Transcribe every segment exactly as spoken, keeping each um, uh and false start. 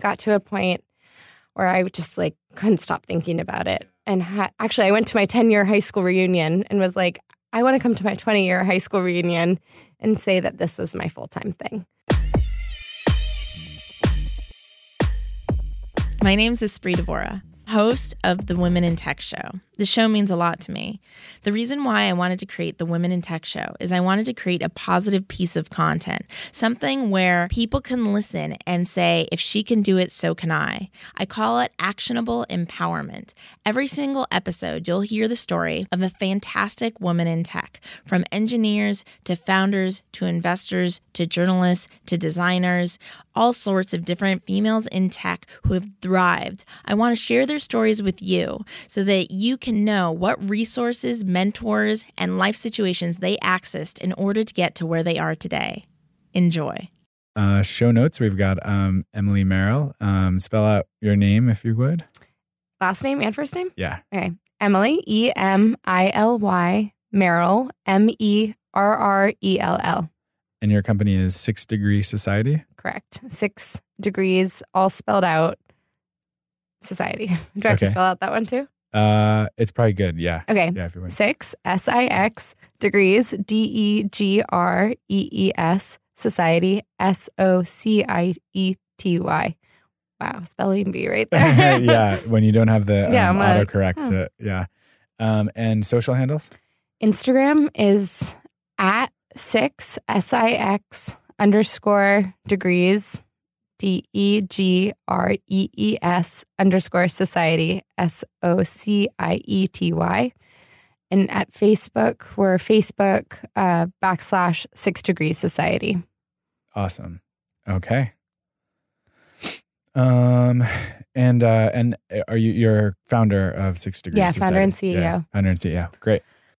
got to a point where I just like couldn't stop thinking about it. And ha- actually, I went to my ten-year high school reunion and was like, I want to come to my twenty-year high school reunion and say that this was my full-time thing. My name's Espree Devora, host of the Women in Tech Show. The show means a lot to me. The reason why I wanted to create the Women in Tech Show is I wanted to create a positive piece of content, something where people can listen and say, if she can do it, so can I. I call it actionable empowerment. Every single episode, you'll hear the story of a fantastic woman in tech, from engineers to founders to investors to journalists to designers, all sorts of different females in tech who have thrived. I want to share their stories with you so that you can know what resources, mentors, and life situations they accessed in order to get to where they are today. Enjoy. Uh, show notes, we've got um, Emily Merrill. Um, spell out your name if you would. Last name and first name? Yeah. Okay. Emily, E M I L Y, Merrill, M E R R E L L. And your company is Six Degree Society? Correct. Six degrees, all spelled out, society. Do I have Okay. to spell out that one too? Uh, it's probably good, yeah. Okay. Yeah, if you want. Six, S I X, degrees, D E G R E E S, society, S O C I E T Y. Wow, spelling bee right there. Yeah, when you don't have the Yeah, um, I'm like, autocorrect. oh. Uh, yeah. Um, and social handles? Instagram is at six, S I X, underscore degrees, D E G R E E S, underscore society, S O C I E T Y. And at Facebook, we're Facebook uh, backslash Six Degrees Society. Awesome. Okay. Um, and uh, and are you you're founder of Six Degrees Yeah, Society? founder and C E O. Yeah, founder and C E O. Great.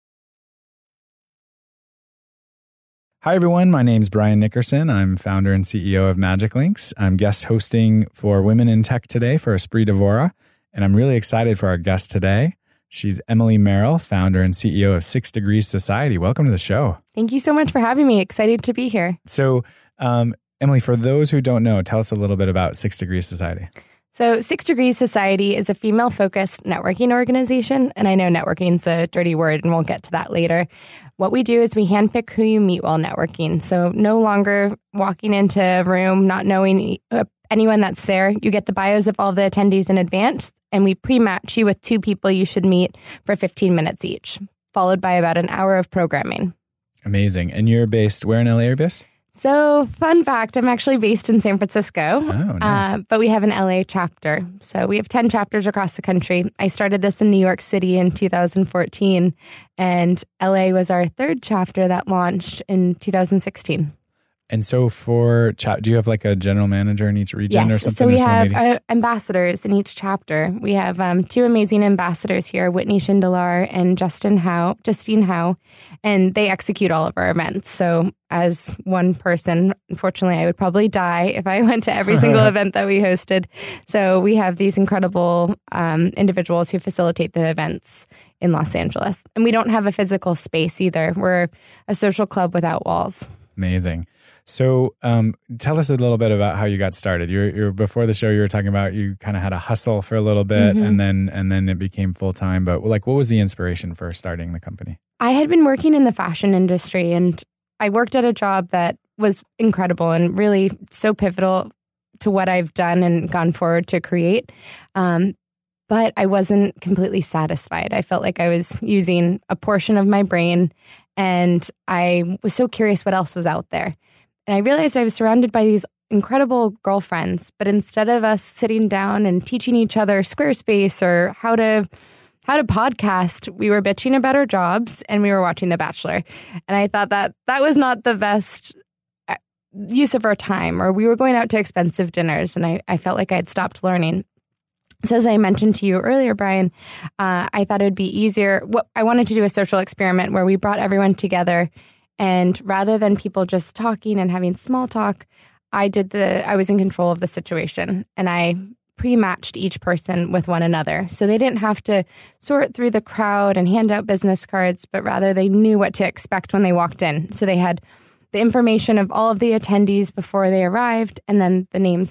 Hi, everyone. My name's Brian Nickerson. I'm founder and C E O of Magic Links. I'm guest hosting for Women in Tech today for Espree Devora, and I'm really excited for our guest today. She's Emily Merrill, founder and C E O of Six Degrees Society. Welcome to the show. Thank you so much for having me. Excited to be here. So, um, Emily, for those who don't know, tell us a little bit about Six Degrees Society. So Six Degrees Society is a female-focused networking organization, and I know networking's a dirty word, and we'll get to that later. What we do is we handpick who you meet while networking. So no longer walking into a room, not knowing anyone that's there. You get the bios of all the attendees in advance, and we pre-match you with two people you should meet for fifteen minutes each, followed by about an hour of programming. Amazing. And you're based, where in L A are you based? So, fun fact, I'm actually based in San Francisco, Oh, nice. uh, but we have an L A chapter. So we have ten chapters across the country. I started this in New York City in two thousand fourteen, and L A was our third chapter that launched in two thousand sixteen. And so for, cha- do you have like a general manager in each region or Yes, something? so we or some have lady? uh, ambassadors in each chapter. We have um, two amazing ambassadors here, Whitney Schindler and Justin Howe, Justine Howe, and they execute all of our events. So as one person, unfortunately, I would probably die if I went to every single event that we hosted. So we have these incredible um, individuals who facilitate the events in Los Angeles. And we don't have a physical space either. We're a social club without walls. Amazing. So um, tell us a little bit about how you got started. You're, you're before the show, you were talking about you kind of had a hustle for a little bit, Mm-hmm. and then and then it became full time. But like, what was the inspiration for starting the company? I had been working in the fashion industry, and I worked at a job that was incredible and really so pivotal to what I've done and gone forward to create. Um, but I wasn't completely satisfied. I felt like I was using a portion of my brain, and I was so curious what else was out there. And I realized I was surrounded by these incredible girlfriends, but instead of us sitting down and teaching each other Squarespace or how to how to podcast, we were bitching about our jobs and we were watching The Bachelor. And I thought that that was not the best use of our time, or we were going out to expensive dinners, and I, I felt like I had stopped learning. So as I mentioned to you earlier, Brian, uh, I thought it would be easier. What I wanted to do a social experiment where we brought everyone together, and rather than people just talking and having small talk, I did the. I was in control of the situation, and I pre-matched each person with one another. So they didn't have to sort through the crowd and hand out business cards, but rather they knew what to expect when they walked in. So they had the information of all of the attendees before they arrived, and then the names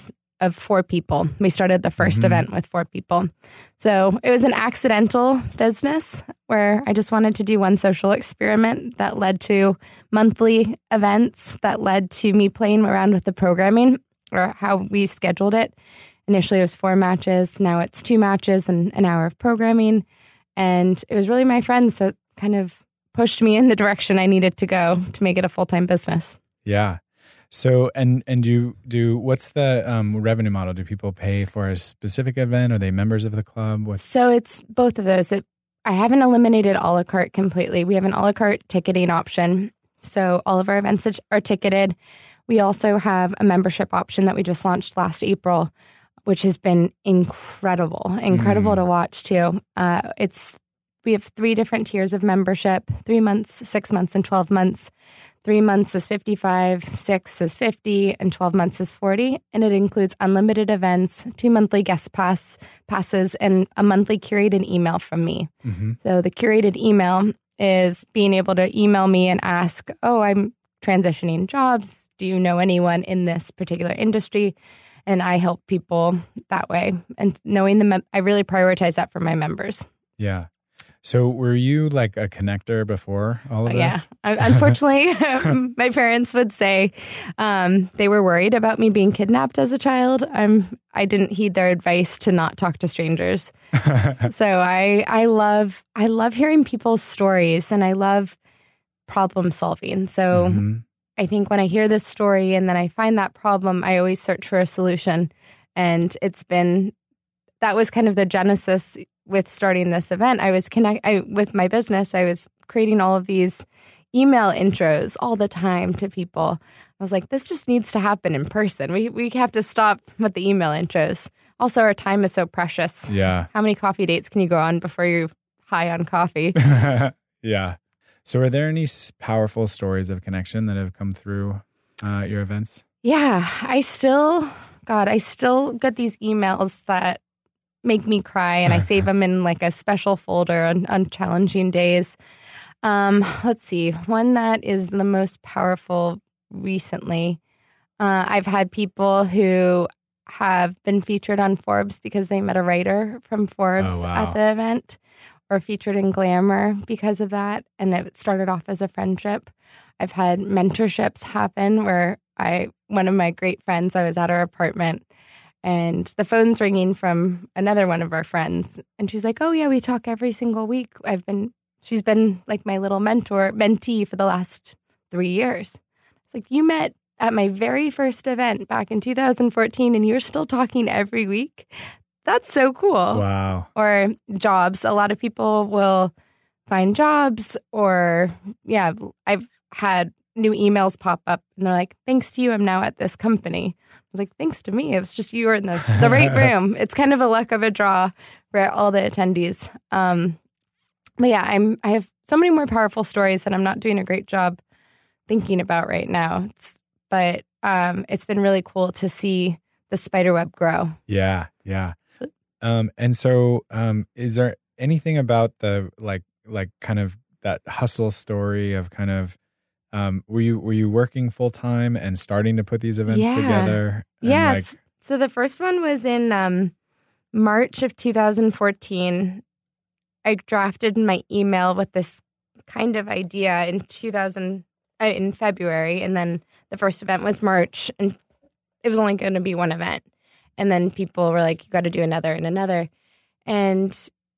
of four people. We started the first Mm-hmm. event with four people. So it was an accidental business where I just wanted to do one social experiment that led to monthly events that led to me playing around with the programming or how we scheduled it. Initially, it was four matches. Now it's two matches and an hour of programming. And it was really my friends that kind of pushed me in the direction I needed to go to make it a full-time business. Yeah. So, and and do do what's the um, revenue model? Do people pay for a specific event? Are they members of the club? What's So it's both of those. It, I haven't eliminated a la carte completely. We have an a la carte ticketing option. So all of our events are ticketed. We also have a membership option that we just launched last April, which has been incredible, incredible Mm. to watch too. Uh, it's we have three different tiers of membership: three months, six months, and twelve months. Three months is fifty-five, six is fifty, and twelve months is forty. And it includes unlimited events, two monthly guest pass passes, and a monthly curated email from me. Mhm. So the curated email is being able to email me and ask, oh, I'm transitioning jobs. Do you know anyone in this particular industry? And I help people that way. And knowing the mem- I really prioritize that for my members. Yeah. So were you like a connector before all of But yeah, this? I- unfortunately, my parents would say um, they were worried about me being kidnapped as a child. Um, I didn't heed their advice to not talk to strangers. So I, I love, I love hearing people's stories, and I love problem solving. So Mhm. I think when I hear this story and then I find that problem, I always search for a solution. And it's been, that was kind of the genesis with starting this event. I was connect I, with my business. I was creating all of these email intros all the time to people. I was like, this just needs to happen in person. We we have to stop with the email intros. Also, our time is so precious. Yeah. How many coffee dates can you go on before you're high on coffee? Yeah. So are there any s- powerful stories of connection that have come through uh, your events? Yeah, I still, God, I still get these emails that make me cry, and I save them in like a special folder on, on challenging days. Um, let's see, one that is the most powerful recently. Uh, I've had people who have been featured on Forbes because they met a writer from Forbes Oh, wow. at the event, or featured in Glamour because of that. And it started off as a friendship. I've had mentorships happen where I, one of my great friends, I was at her apartment and the phone's ringing from another one of our friends. And she's like, oh yeah, we talk every single week. I've been, she's been like my little mentor, mentee for the last three years. It's like, you met at my very first event back in two thousand fourteen and you're still talking every week. That's so cool. Wow. Or jobs. A lot of people will find jobs, or yeah, I've had new emails pop up and they're like, thanks to you, I'm now at this company. I was like, thanks to me. It was just you were in the, the right room. It's kind of a luck of a draw for all the attendees. Um, but yeah, I'm, I have so many more powerful stories that I'm not doing a great job thinking about right now. It's, but um, it's been really cool to see the spiderweb grow. Yeah. Yeah. Um, and so, um, is there anything about the, like, like kind of that hustle story of kind of, um, were you, were you working full time and starting to put these events Yeah. together? And Yes. like- So the first one was in um, March of two thousand fourteen. I drafted my email with this kind of idea in two thousand uh, in February, and then the first event was March, and it was only going to be one event. And then people were like, you got to do another and another. And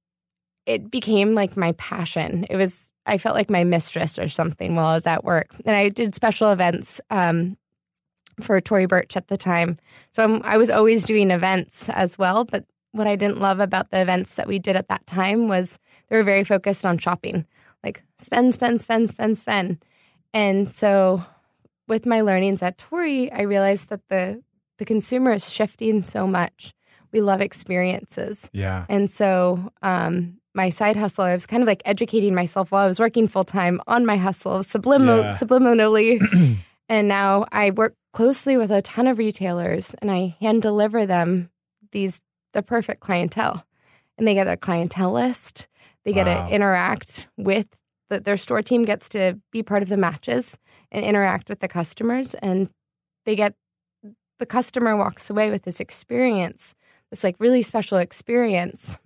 it became like my passion. It was, I felt like my mistress or something while I was at work. And I did special events um, for Tory Burch at the time. So I'm, I was always doing events as well. But what I didn't love about the events that we did at that time was they were very focused on shopping, like spend, spend, spend, spend, spend. And so with my learnings at Tory, I realized that the the consumer is shifting so much. We love experiences. yeah. And so um, my side hustle, I was kind of like educating myself while I was working full time on my hustle, subliminal, Yeah. subliminally. And now I work closely with a ton of retailers and I hand deliver them these, the perfect clientele. And they get a clientele list. They get Wow. to interact with, the, their store team gets to be part of the matches and interact with the customers. And they get the customer walks away with this experience, this like really special experience.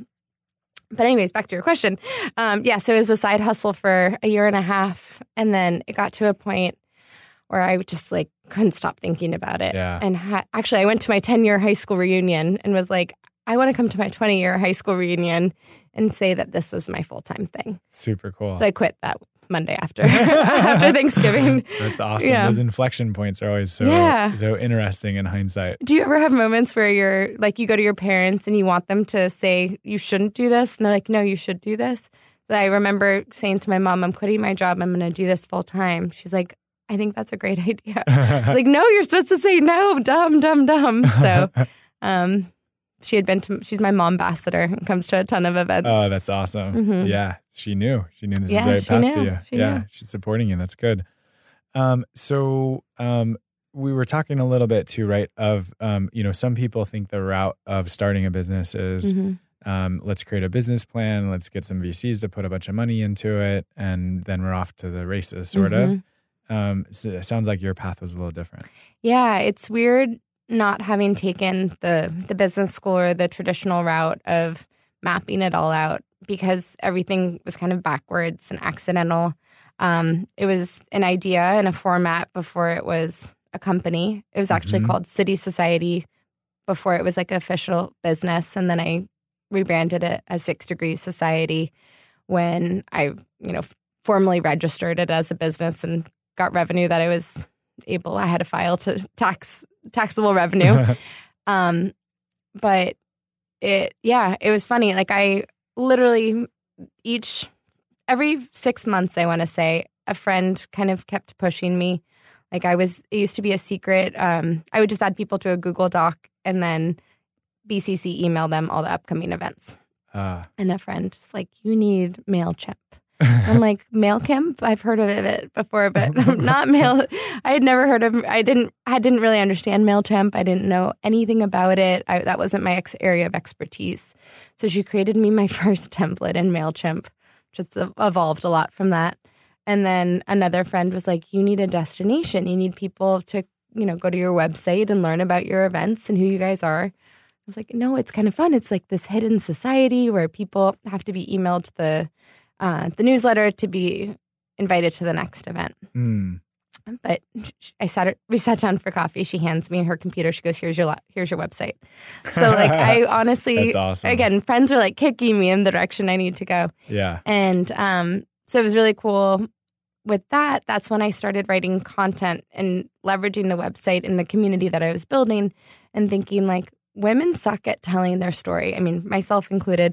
But anyways, back to your question. Um, yeah, so it was a side hustle for a year and a half. And then it got to a point where I just like couldn't stop thinking about it. Yeah. And ha- actually, I went to my ten-year high school reunion and was like, I want to come to my twenty-year high school reunion and say that this was my full-time thing. Super cool. So I quit that Monday after after Thanksgiving. That's awesome. Yeah. Those inflection points are always so Yeah. so interesting in hindsight. Do you ever have moments where you're like, you go to your parents and you want them to say you shouldn't do this, and they're like, no, you should do this? So I remember saying to my mom, I'm quitting my job. I'm going to do this full time. She's like, I think that's a great idea. Like, no, you're supposed to say no, dumb, dumb, dumb. So um, she had been to, she's my mom ambassador and comes to a ton of events. Oh, that's awesome. Mm-hmm. Yeah, she knew. She knew this Yeah, is the right she path knew. for you. She yeah, knew. she's supporting you. That's good. Um, so um, we were talking a little bit too, right? Of um, you know, some people think the route of starting a business is Mm-hmm. um, let's create a business plan, let's get some V Cs to put a bunch of money into it, and then we're off to the races, sort Mm-hmm. of. Um, so it sounds like your path was a little different. Yeah, it's weird not having taken the the business school or the traditional route of mapping it all out, because everything was kind of backwards and accidental. Um, it was an idea and a format before it was a company. It was actually Mhm. called City Society before it was like an official business. And then I rebranded it as Six Degrees Society when I, you know, formally registered it as a business and got revenue that I was able, I had to file to tax taxable revenue. um, but it, yeah, it was funny. Like I literally each, every six months, I want to say, a friend kind of kept pushing me. Like I was, it used to be a secret. Um, I would just add people to a Google Doc and then B C C email them all the upcoming events. Uh, And a friend is like, you need MailChimp. I'm like, MailChimp? I've heard of it before, but not Mail. I had never heard of, I didn't, I didn't really understand MailChimp. I didn't know anything about it. I, that wasn't my ex- area of expertise. So she created me my first template in MailChimp, which has evolved a lot from that. And then another friend was like, you need a destination. You need people to, you know, go to your website and learn about your events and who you guys are. I was like, no, it's kind of fun. It's like this hidden society where people have to be emailed to the uh, the newsletter to be invited to the next event. mm, But I sat her, we sat down for coffee. She hands me her computer. She goes, "Here's your la- here's your website." So like I honestly, That's awesome. again, friends are like kicking me in the direction I need to go. yeah. And um, so it was really cool. With that, that's when I started writing content and leveraging the website and the community that I was building and thinking like, women suck at telling their story. I mean, myself included,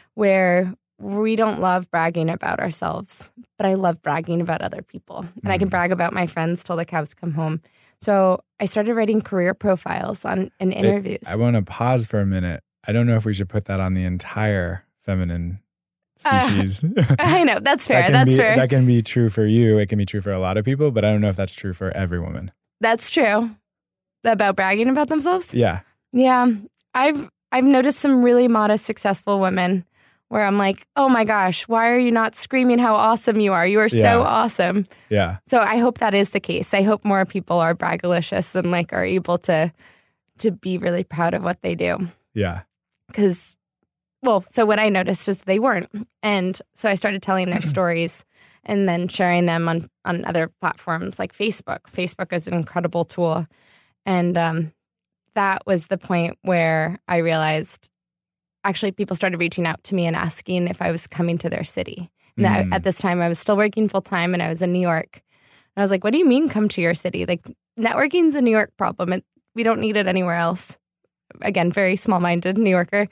where we don't love bragging about ourselves, but I love bragging about other people. And mm. I can brag about my friends till the cows come home. So I started writing career profiles on in interviews. I, I want to pause for a minute. I don't know if we should put that on the entire feminine species. Uh, I know. That's fair. that that's be, fair. That can be true for you. It can be true for a lot of people, but I don't know if that's true for every woman. That's true. About bragging about themselves? Yeah. Yeah. I've I've noticed some really modest, successful women where I'm like, oh my gosh, why are you not screaming how awesome you are? You are Yeah. so awesome. Yeah. So I hope that is the case. I hope more people are braggalicious and like are able to to be really proud of what they do. Yeah. Because, well, so what I noticed is they weren't. And so I started telling their stories and then sharing them on, on other platforms like Facebook. Facebook is an incredible tool. And um, that was the point where I realized actually people started reaching out to me and asking if I was coming to their city. And that, Mm. at this time, I was still working full time and I was in New York. And I was like, what do you mean come to your city? Like networking's a New York problem. It, we don't need it anywhere else. Again, very small-minded New Yorker.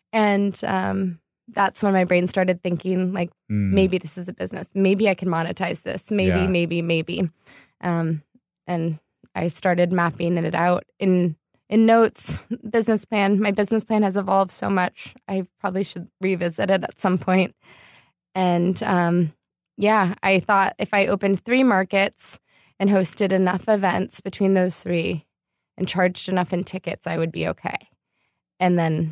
And um, that's when my brain started thinking like, Mm. maybe this is a business. Maybe I can monetize this. Maybe, Yeah. maybe, maybe. Um, and I started mapping it out in in notes, business plan. My business plan has evolved so much. I probably should revisit it at some point. And um, yeah, I thought if I opened three markets and hosted enough events between those three and charged enough in tickets, I would be okay. And then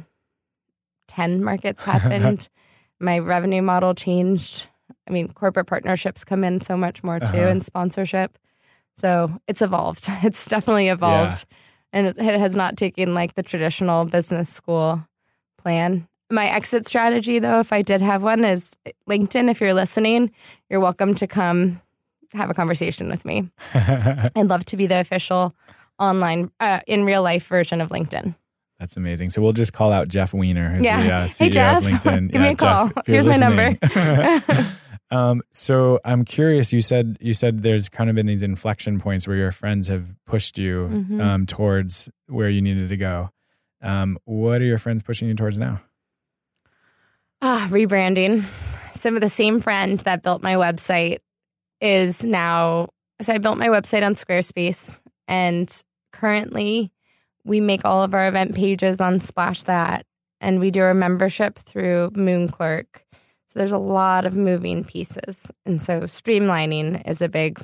ten markets happened. My revenue model changed. I mean, corporate partnerships come in so much more too, Uh-huh. and sponsorship. So it's evolved. It's definitely evolved. and it has not taken like the traditional business school plan. My exit strategy, though, if I did have one, is LinkedIn. If you're listening, you're welcome to come have a conversation with me. I'd love to be the official online, uh, in real life version of LinkedIn. That's amazing. So we'll just call out Jeff Weiner, who's yeah. the uh, C E O hey, Jeff. of LinkedIn. Give yeah, me a call. Jeff, Here's my listening. number. um, so I'm curious. You said you said there's kind of been these inflection points where your friends have pushed you Mm-hmm. um, towards where you needed to go. Um, what are your friends pushing you towards now? Ah, rebranding. Some of the same friend that built my website is now. So I built my website on Squarespace, and currently we make all of our event pages on Splash That, and we do our membership through Moonclerk. So there's a lot of moving pieces, and so streamlining is a big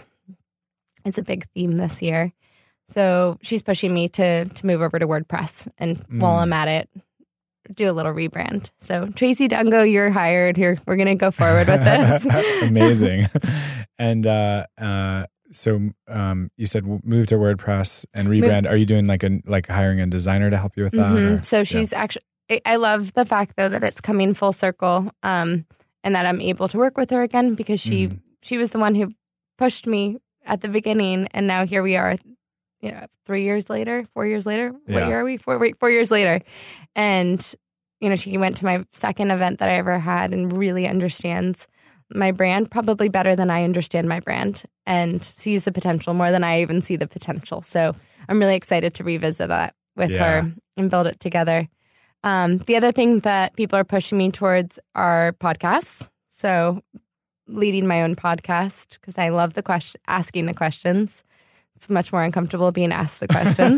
is a big theme this year. So she's pushing me to to move over to WordPress, and mm. while I'm at it, do a little rebrand. So Tracy Dungo, you're hired here. We're going to go forward with this. Amazing. And uh, uh, so um, you said move to WordPress and rebrand. Move. Are you doing like a like hiring a designer to help you with that? Mm-hmm. Or? So she's yeah. actually. I love the fact though that it's coming full circle, um, and that I'm able to work with her again because she mm-hmm. she was the one who pushed me at the beginning, and now here we are. You know, three years later, four years later. Yeah. What year are we? Four, wait, four years later. And, you know, she went to my second event that I ever had and really understands my brand probably better than I understand my brand and sees the potential more than I even see the potential. So I'm really excited to revisit that with yeah. her and build it together. Um, the other thing that people are pushing me towards are podcasts. So leading my own podcast because I love the question, asking the questions. It's much more uncomfortable being asked the questions.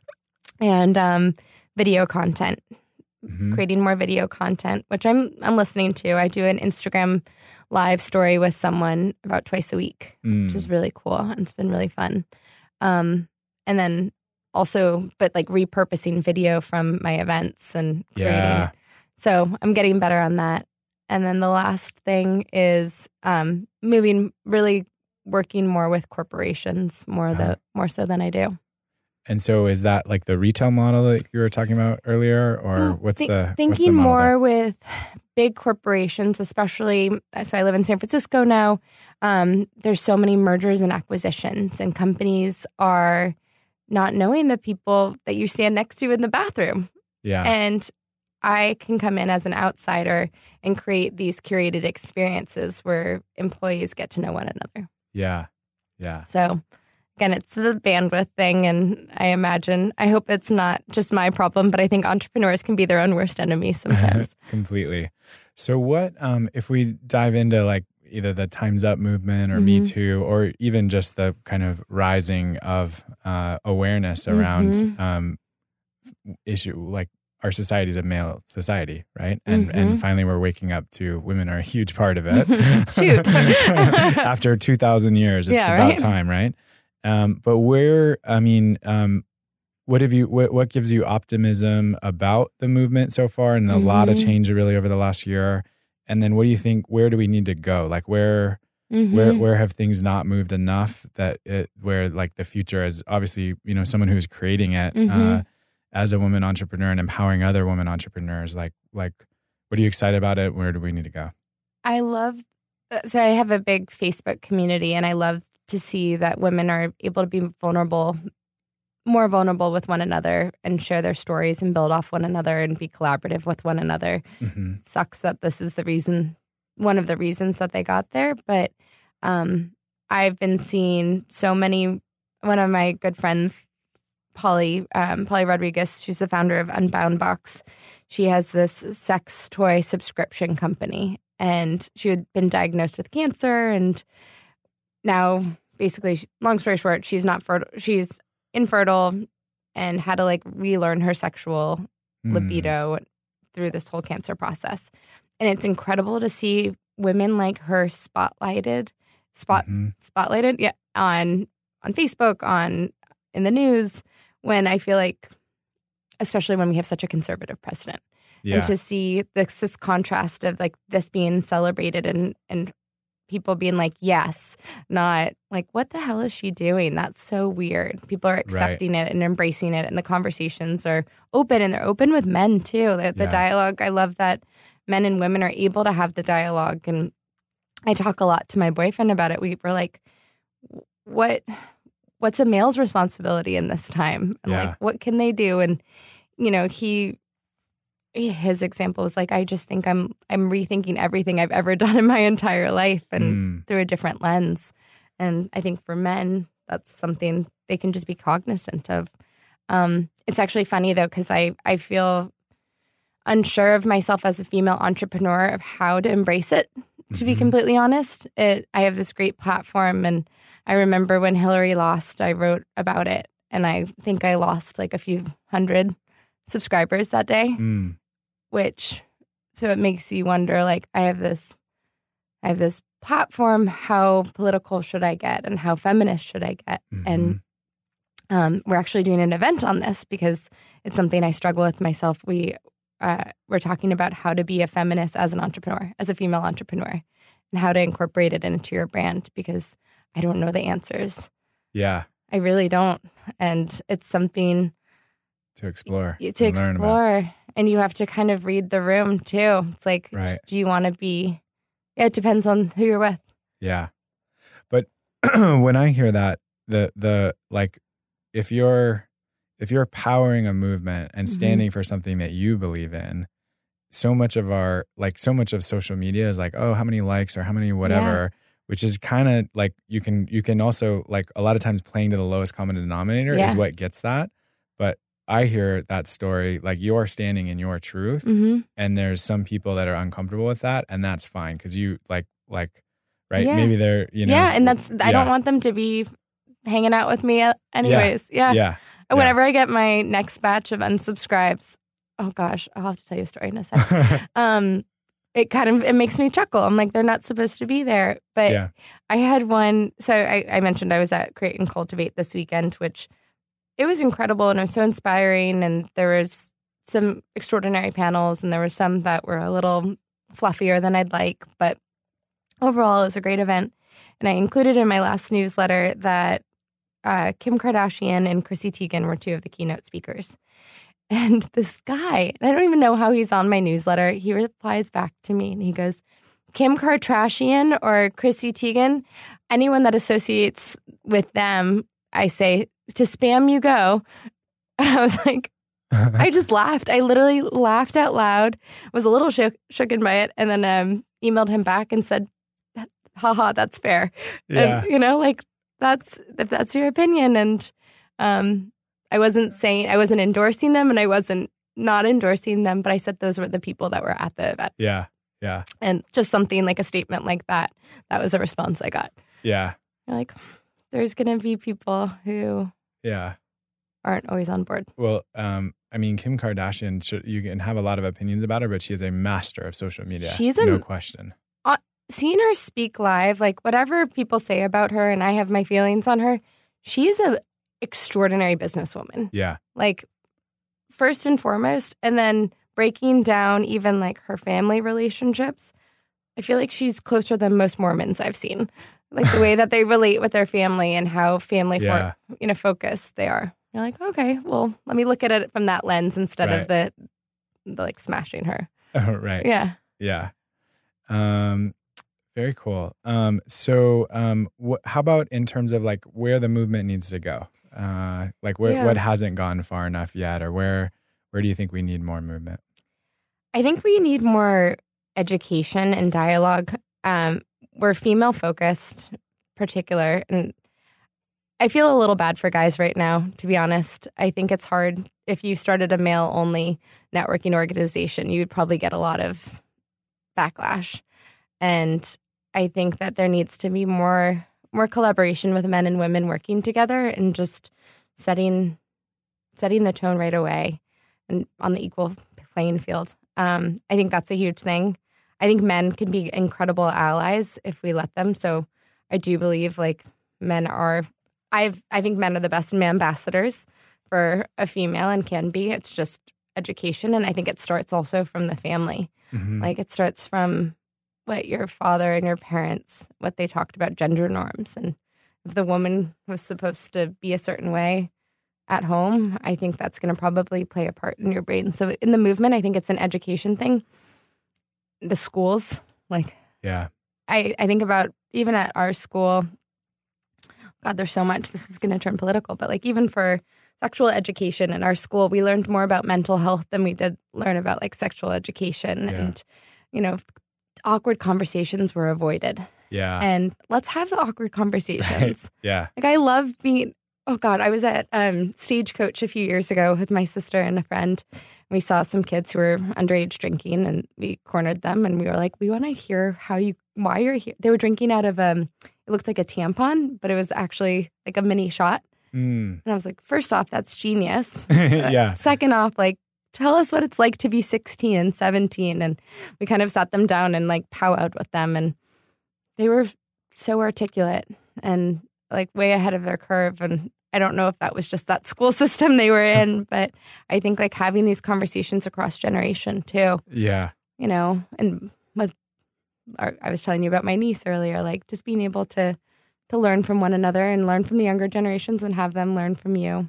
and um, video content, mm-hmm. creating more video content, which I'm I'm listening to. I do an Instagram live story with someone about twice a week, mm. which is really cool. And it's been really fun. Um, and then also, but like repurposing video from my events and creating. Yeah. So I'm getting better on that. And then the last thing is um, moving really working more with corporations more uh-huh. the more so than I do. And so is that like the retail model that you were talking about earlier, or well, what's th- the thinking what's the more there? with big corporations, especially so I live in San Francisco now. Um, there's so many mergers and acquisitions, and companies are not knowing the people that you stand next to in the bathroom. Yeah. And I can come in as an outsider and create these curated experiences where employees get to know one another. Yeah. Yeah. So again, it's the bandwidth thing. And I imagine, I hope it's not just my problem, but I think entrepreneurs can be their own worst enemies sometimes. Completely. So what, um, if we dive into like either the Time's Up movement or mm-hmm. Me Too, or even just the kind of rising of uh, awareness around mm-hmm. um, issue, like our society is a male society, right? And mm-hmm. and finally we're waking up to women are a huge part of it. Shoot. After two thousand years, it's yeah, about right? time, right? Um, but where, I mean, um, what have you, what, what gives you optimism about the movement so far? And a mm-hmm. lot of change really over the last year. And then what do you think, where do we need to go? Like where, mm-hmm. where, where have things not moved enough that it, where like the future is obviously, you know, someone who's creating it, mm-hmm. uh, as a woman entrepreneur and empowering other women entrepreneurs, like, like, what are you excited about it? Where do we need to go? I love, so I have a big Facebook community, and I love to see that women are able to be vulnerable, more vulnerable with one another and share their stories and build off one another and be collaborative with one another. Mm-hmm. Sucks that this is the reason, one of the reasons that they got there. But um, I've been seeing so many, one of my good friends, Polly, um, Polly Rodriguez, she's the founder of Unbound Box. She has this sex toy subscription company, and she had been diagnosed with cancer, and now basically, long story short, she's not fertile. She's infertile and had to like relearn her sexual mm. libido through this whole cancer process. And it's incredible to see women like her spotlighted, spot mm-hmm. spotlighted, yeah, on on Facebook, on in the news. When I feel like, especially when we have such a conservative president, yeah. and to see this, this contrast of like this being celebrated and, and people being like, yes, not like, what the hell is she doing? That's so weird. People are accepting right. it and embracing it. And the conversations are open, and they're open with men too. The, the yeah. dialogue, I love that men and women are able to have the dialogue. And I talk a lot to my boyfriend about it. We were like, what, what's a male's responsibility in this time? And yeah. like, what can they do? And, you know, he, his example was like, I just think I'm I'm rethinking everything I've ever done in my entire life, and mm. through a different lens. And I think for men, that's something they can just be cognizant of. Um, it's actually funny though, because I, I feel unsure of myself as a female entrepreneur of how to embrace it, to mm-hmm. be completely honest. It, I have this great platform, and I remember when Hillary lost, I wrote about it, and I think I lost like a few hundred subscribers that day. Mm. Which, so it makes you wonder, like, I have this, I have this platform, how political should I get and how feminist should I get? Mm-hmm. And um, we're actually doing an event on this because it's something I struggle with myself. We, uh, we're talking about how to be a feminist as an entrepreneur, as a female entrepreneur, and how to incorporate it into your brand, because I don't know the answers. Yeah. I really don't. And it's something to explore. To explore. And you have to kind of read the room too. It's like, right. do you want to be, yeah, it depends on who you're with. Yeah. But when I hear that, the, the, like, if you're, if you're powering a movement and standing mm-hmm. for something that you believe in, so much of our, like, so much of social media is like, oh, how many likes or how many whatever, yeah. which is kind of like, you can, you can also, like, a lot of times playing to the lowest common denominator yeah. is what gets that. But I hear that story, like, you're standing in your truth, mm-hmm. and there's some people that are uncomfortable with that, and that's fine, because you, like, like, right? Yeah. Maybe they're, you know. Yeah, and that's, I yeah. don't want them to be hanging out with me anyways. Yeah. Yeah. yeah. And whenever yeah. I get my next batch of unsubscribes, oh gosh, I'll have to tell you a story in a second. um, it kind of, it makes me chuckle. I'm like, they're not supposed to be there. But yeah. I had one, so I, I mentioned I was at Create and Cultivate this weekend, which it was incredible and it was so inspiring, and there was some extraordinary panels, and there were some that were a little fluffier than I'd like, but overall it was a great event. And I included in my last newsletter that uh, Kim Kardashian and Chrissy Teigen were two of the keynote speakers. And this guy, I don't even know how he's on my newsletter, he replies back to me and he goes, Kim Kardashian or Chrissy Teigen, anyone that associates with them, I say, to spam you go. And I was like, I just laughed. I literally laughed out loud, was a little shook, shooken by it, and then um, emailed him back and said, haha, that's fair. Yeah. And, you know, like, that's, if that's your opinion. And um, I wasn't saying, I wasn't endorsing them, and I wasn't not endorsing them, but I said those were the people that were at the event. Yeah. Yeah. And just something like a statement like that, that was a response I got. Yeah. You're like, there's going to be people who yeah aren't always on board. Well, um, I mean, Kim Kardashian, should, you can have a lot of opinions about her, but she is a master of social media. She's a, no question. Uh, seeing her speak live, like whatever people say about her, and I have my feelings on her, she's an extraordinary businesswoman. Yeah. Like, first and foremost, and then breaking down even like her family relationships. I feel like she's closer than most Mormons I've seen. Like the way that they relate with their family and how family yeah. for, you know, focused they are. You're like, okay, well, let me look at it from that lens instead right. of the, the like smashing her. Oh, right. Yeah. Yeah. Um, very cool. Um, so um, wh- how about in terms of like where the movement needs to go? Uh, like wh- yeah. what hasn't gone far enough yet, or where where do you think we need more movement? I think we need more education and dialogue. Um, we're female focused, particular, and I feel a little bad for guys right now, to be honest. I think it's hard. If you started a male only networking organization, you would probably get a lot of backlash. And I think that there needs to be more more collaboration with men and women working together and just setting setting the tone right away and on the equal playing field. Um, I think that's a huge thing. I think men can be incredible allies if we let them. So I do believe like men are, I've, I think men are the best ambassadors for a female and can be. It's just education. And I think it starts also from the family. Mm-hmm. Like it starts from what your father and your parents, what they talked about gender norms. And if the woman was supposed to be a certain way at home, I think that's going to probably play a part in your brain. So in the movement, I think it's an education thing. The schools, like, yeah, I, I think about even at our school, God, there's so much, this is going to turn political, but like even for sexual education in our school, we learned more about mental health than we did learn about like sexual education. Yeah. And, you know, awkward conversations were avoided. Yeah. And let's have the awkward conversations. Right. Yeah. Like I love being, oh God, I was at um, Stagecoach a few years ago with my sister and a friend. We saw some kids who were underage drinking and we cornered them and we were like, we want to hear how you, why you're here. They were drinking out of, um, it looked like a tampon, but it was actually like a mini shot. Mm. And I was like, first off, that's genius. Yeah. Second off, like, tell us what it's like to be sixteen and seventeen. And we kind of sat them down and like powwowed with them. And they were so articulate and like way ahead of their curve. And I don't know if that was just that school system they were in, but I think like having these conversations across generation too, Yeah. you know, and with, our, I was telling you about my niece earlier, like just being able to, to learn from one another and learn from the younger generations and have them learn from you.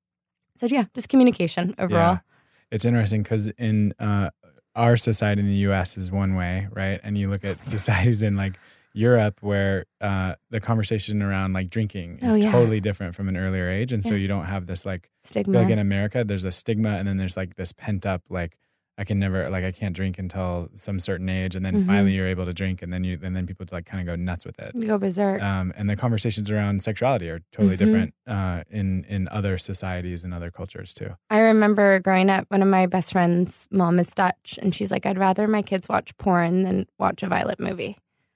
So yeah, just communication overall. Yeah. It's interesting because in uh, our society in the U S is one way, right? And you look at societies in like Europe where uh, the conversation around like drinking is Oh, yeah. totally different from an earlier age. And so Yeah. you don't have this like, I Stigma. feel like in America, there's a stigma and then there's like this pent up, like I can never, like I can't drink until some certain age. And then Mhm. finally you're able to drink and then you, and then people like kind of go nuts with it. You go berserk. Um, and the conversations around sexuality are totally Mhm. different uh, in, in other societies and other cultures too. I remember growing up, one of my best friends' mom is Dutch, and she's like, I'd rather my kids watch porn than watch a violent movie.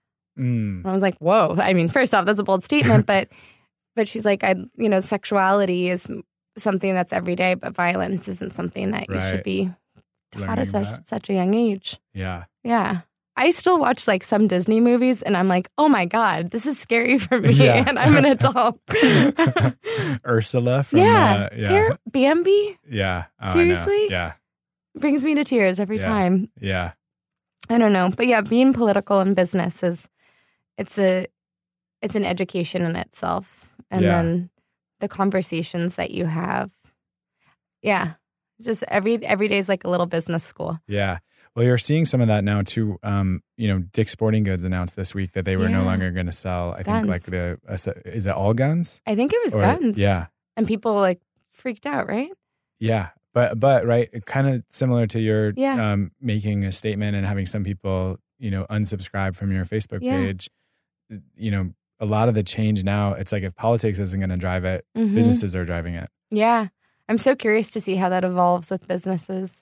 Mm. And I was like, whoa. I mean, first off, that's a bold statement, but but she's like, I, you know, sexuality is something that's every day, but violence isn't something that you Right. should be taught Learning at such, about. such a young age. Yeah. Yeah. I still watch like some Disney movies and I'm like, oh my God, this is scary for me. Yeah. And I'm an adult. Ursula from yeah. uh, yeah. Ter- Bambi Yeah. Oh, I know. Seriously? Yeah. brings me to tears every Yeah. time. Yeah. I don't know. But yeah, being political in business is, it's a, it's an education in itself. And Yeah. then the conversations that you have. Yeah. Just every, every day is like a little business school. Yeah. Well, you're seeing some of that now too. Um, you know, Dick's Sporting Goods announced this week that they were no Yeah. longer going to sell, I Guns. think like the, uh, is it all guns? I think it was Or- guns. Yeah. And people like freaked out, right? Yeah. But, but right, kind of similar to your Yeah. um, making a statement and having some people, you know, unsubscribe from your Facebook Yeah. page. You know, a lot of the change now, it's like if politics isn't going to drive it, Mhm. businesses are driving it. Yeah. I'm so curious to see how that evolves with businesses.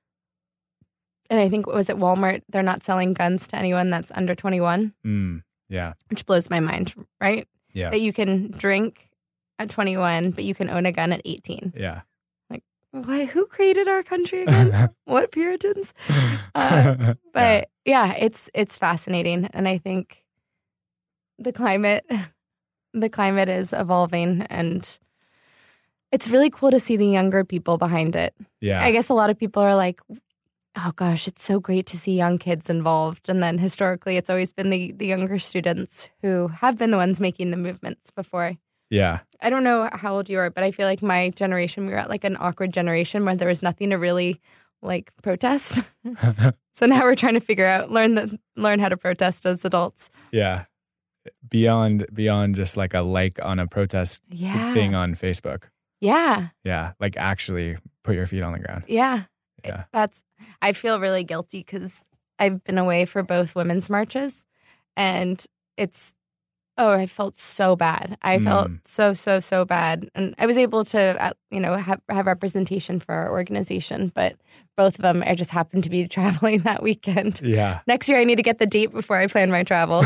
And I think, was it Walmart? They're not selling guns to anyone that's under twenty-one, Mm, yeah. which blows my mind, right? Yeah. That you can drink at twenty-one, but you can own a gun at eighteen. Yeah. What? Who created our country again? What Puritans? Uh, But yeah. it's it's fascinating, and I think the climate, the climate is evolving, and it's really cool to see the younger people behind it. yeah. I guess a lot of people are like, "Oh gosh, it's so great to see young kids involved," and then historically, it's always been the the younger students who have been the ones making the movements before. Yeah. I don't know how old you are, but I feel like my generation, we were at like an awkward generation where there was nothing to really like protest. So now we're trying to figure out, learn the, learn how to protest as adults. Yeah. Beyond beyond just like a like on a protest Yeah. thing on Facebook. Yeah. Yeah. Like actually put your feet on the ground. Yeah. Yeah. It- that's, I feel really guilty because I've been away for both women's marches, and it's, oh, I felt so bad. I felt Mm. so, so, so bad. And I was able to, uh, you know, have, have representation for our organization, but both of them, I just happened to be traveling that weekend. Yeah. Next year, I need to get the date before I plan my travel.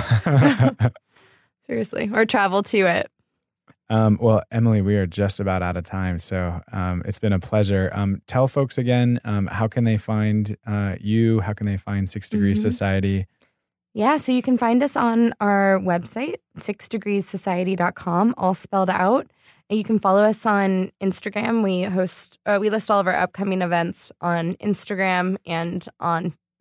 Seriously. Or travel to it. Um, well, Emily, we are just about out of time. So um, it's been a pleasure. Um, tell folks again, um, how can they find uh, you? How can they find Six Degrees Mhm. Society? Yeah, so you can find us on our website, six degrees society dot com, all spelled out. And you can follow us on Instagram. We host, uh, we list all of our upcoming events on Instagram and on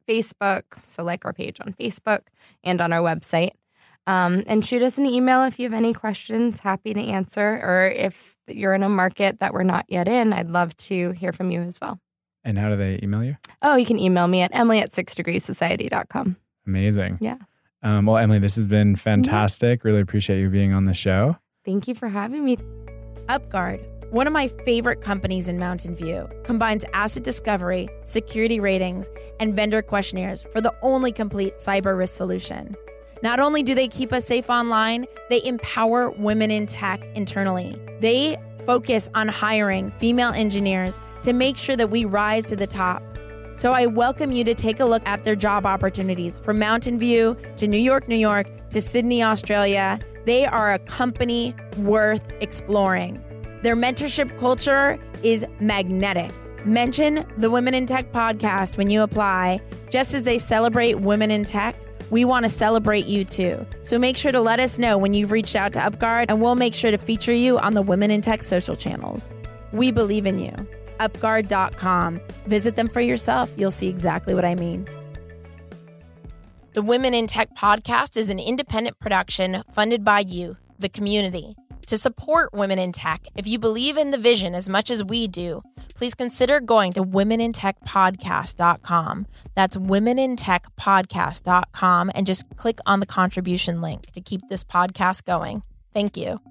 Facebook. So like our page on Facebook and on our website. Um, and shoot us an email if you have any questions. Happy to answer. Or if you're in a market that we're not yet in, I'd love to hear from you as well. And how do they email you? Oh, you can email me at emily at six degrees society dot com. Amazing. Yeah. Um, well, Emily, this has been fantastic. Yeah. Really appreciate you being on the show. Thank you for having me. UpGuard, one of my favorite companies in Mountain View, combines asset discovery, security ratings, and vendor questionnaires for the only complete cyber risk solution. Not only do they keep us safe online, they empower women in tech internally. They focus on hiring female engineers to make sure that we rise to the top. So I welcome you to take a look at their job opportunities from Mountain View to New York, New York to Sydney, Australia. They are a company worth exploring. Their mentorship culture is magnetic. Mention the Women in Tech podcast when you apply. Just as they celebrate women in tech, we want to celebrate you too. So make sure to let us know when you've reached out to UpGuard, and we'll make sure to feature you on the Women in Tech social channels. We believe in you. UpGuard dot com. Visit them for yourself. You'll see exactly what I mean. The Women in Tech podcast is an independent production funded by you, the community. To support Women in Tech, if you believe in the vision as much as we do, please consider going to women in tech podcast dot com. That's women in tech podcast dot com, and just click on the contribution link to keep this podcast going. Thank you.